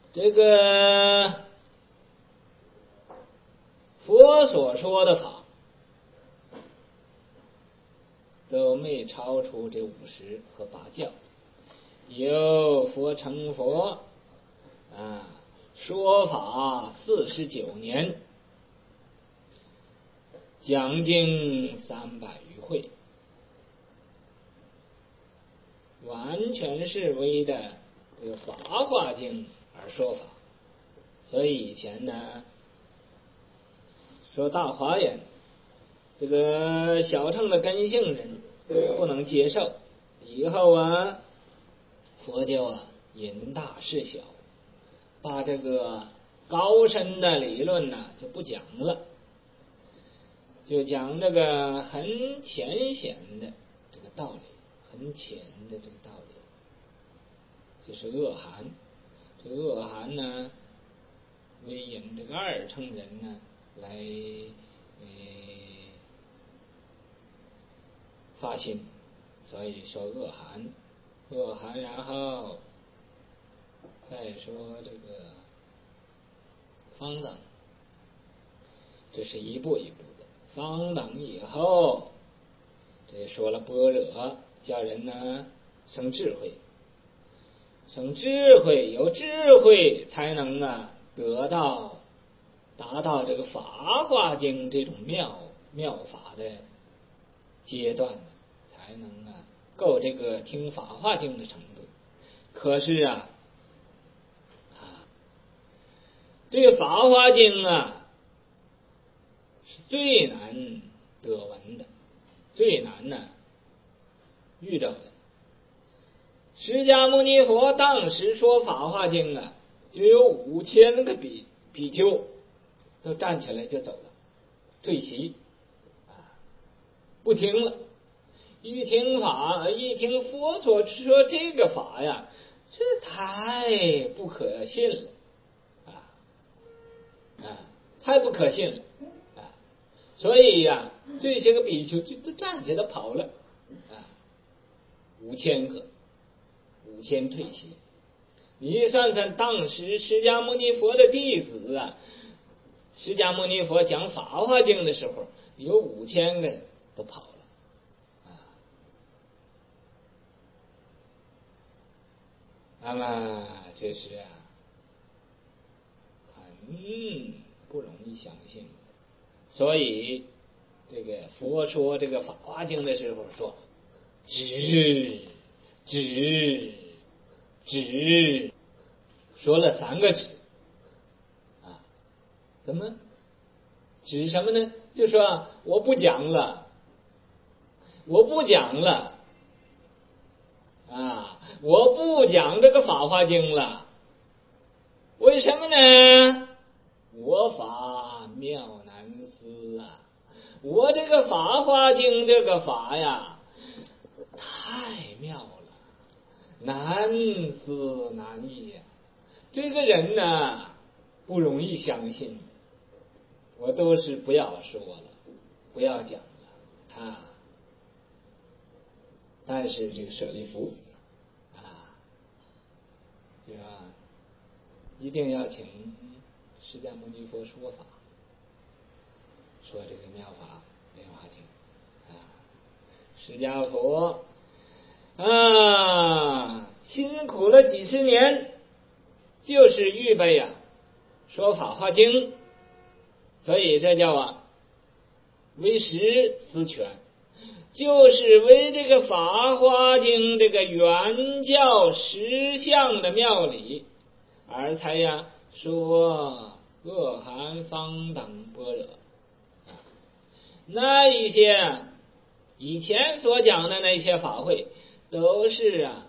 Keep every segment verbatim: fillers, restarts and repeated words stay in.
这个佛所说的法都没超出这五十和八教，有佛成佛啊，说法四十九年，讲经三百余会，完全是为的这个《法华经》而说法。所以以前呢说大华严，这个小乘的根性人不能接受，以后啊佛教啊因大事小，把这个高深的理论呢就不讲了，就讲这个很浅显的这个道理，很浅的这个道理，就是恶含。这个恶含呢为引这个二乘人呢来呃发心，所以说恶含恶含，然后再说这个方等，这是一步一步的。方等以后，这说了般若，叫人呢生智慧，生智慧，有智慧才能啊得到达到这个《法华经》这种妙妙法的阶段呢，才能啊够这个听《法华经》的程度。可是啊啊这个《法华经》啊是最难得闻的，最难呢遇到的。释迦牟尼佛当时说《法华经》啊，就有五千个比比丘都站起来就走了，退席啊，不听了。一听法，一听佛所说这个法呀，这太不可信了啊啊，太不可信了啊！所以呀，这些个比丘就都站起来跑了啊，五千个。五千退席，你算算当时释迦牟尼佛的弟子啊，释迦牟尼佛讲《法华经》的时候，有五千个都跑了啊。那么这是啊，很不容易相信。所以这个佛说这个《法华经》的时候说，只只只说了三个指啊，怎么指什么呢？就说我不讲了，我不讲了啊，我不讲这个《法华经》了。为什么呢？我法妙难思啊！我这个《法华经》这个法呀，太妙了。难思难议呀，这个人呢不容易相信，我都是不要说了，不要讲了啊。但是这个舍利弗啊，这个一定要请释迦牟尼佛说法，说这个妙法莲华经啊，释迦佛啊，辛苦了几十年，就是预备呀、啊，说《法华经》，所以这叫啊为实思权，就是为这个《法华经》这个原教实相的妙理，而才呀说恶含方等般若。那一些以前所讲的那些法会，都是啊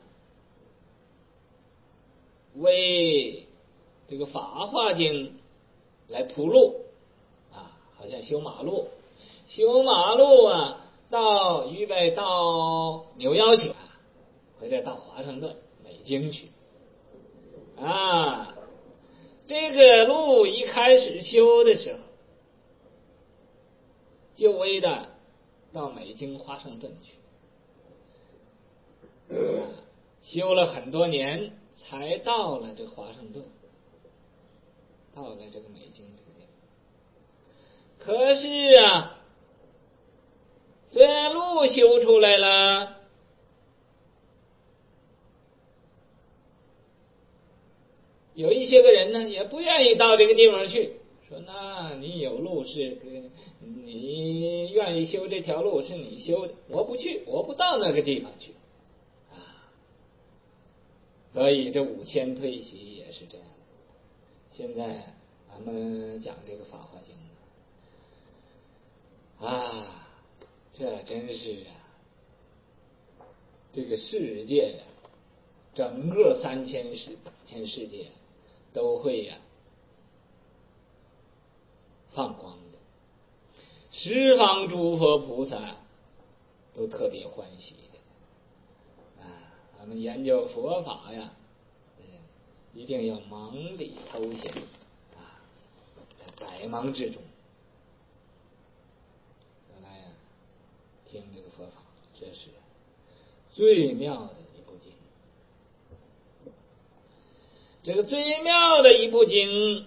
为这个《法华经》来铺路啊，好像修马路，修马路啊，到预备到纽腰去啊，或者到华盛顿、北京去啊。这个路一开始修的时候，就为的到北京、华盛顿去。修了很多年才到了这华盛顿到了这个美京这个地方。可是啊，虽然路修出来了，有一些个人呢也不愿意到这个地方去，说那你有路是你愿意修这条路是你修的，我不去，我不到那个地方去啊。所以这五千退席也是这样子。现在咱们讲这个《法华经》啊，这真是啊，这个世界呀、啊，整个三千世大千世界都会呀、啊、放光的，十方诸佛菩萨都特别欢喜的啊。咱们研究佛法呀，一定要忙里偷闲啊，在百忙之中。原来呀，听这个佛法，这是最妙的一部经。这个最妙的一部经，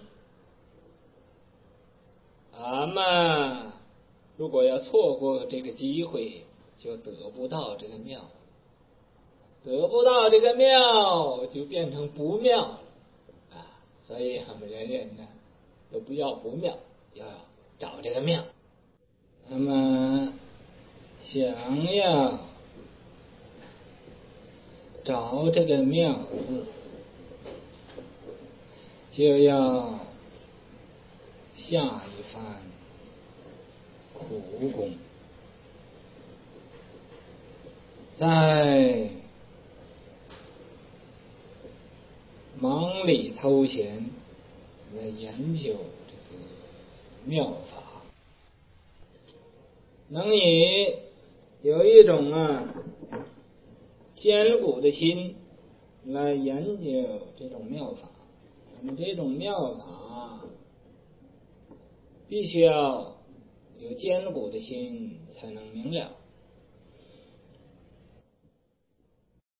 俺们如果要错过这个机会，就得不到这个妙，得不到这个妙，就变成不妙了啊！所以我们人人呢，都不要不妙，要找这个妙。那么想要找这个妙字，就要下一番苦功，在忙里偷闲来研究这个妙法，能以有一种啊坚固的心来研究这种妙法。那么这种妙法必须要有坚固的心才能明了。